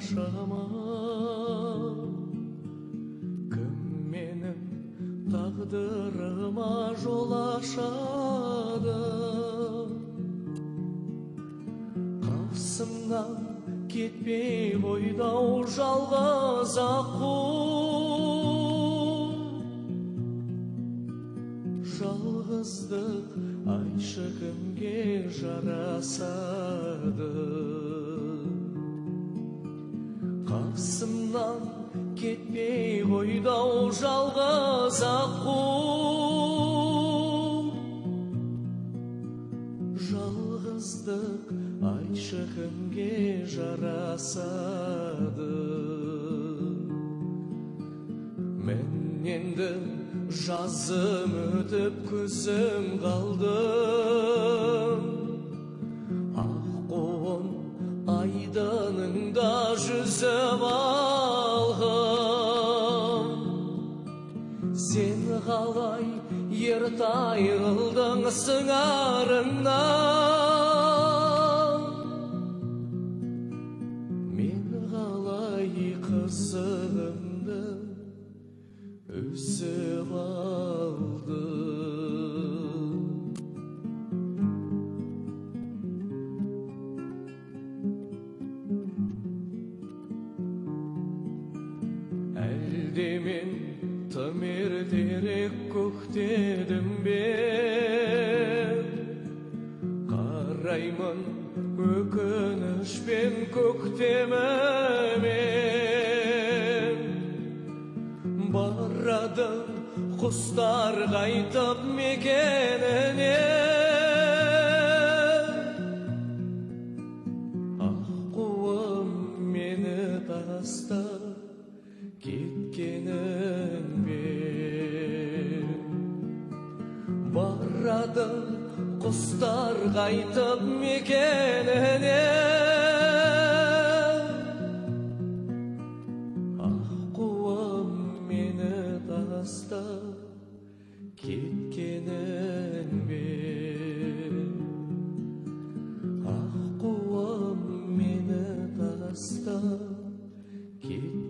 жашама, кім менің тағдырыма жол ашады. Қасымнан кетпей қойдау жалғыз аққу, жалғыздық айтшы кімге жарасады. Қасымнан кетпей қойдау жалғыз аққу, жалғыздық айтшы кімге жарасады. Мен енді жазым өтіп күзім қалдым, аққуым айдыныңда жүзіп алғым. Сен қалай ертай қылдың сыңарыңнан, мен қалай қызығымды өсіп алдым. Әлде мен тым ертерек көктедім бе, қараймын өкінішпен көктемімен. Барады құстар қайтып мекеніне, аққуым мені тастап кеткеніңмен. Барады құстар қайтып мекеніне, аққуым мені тастап кеткеніңмен. Аққуым мені тастап кеткеніңмен.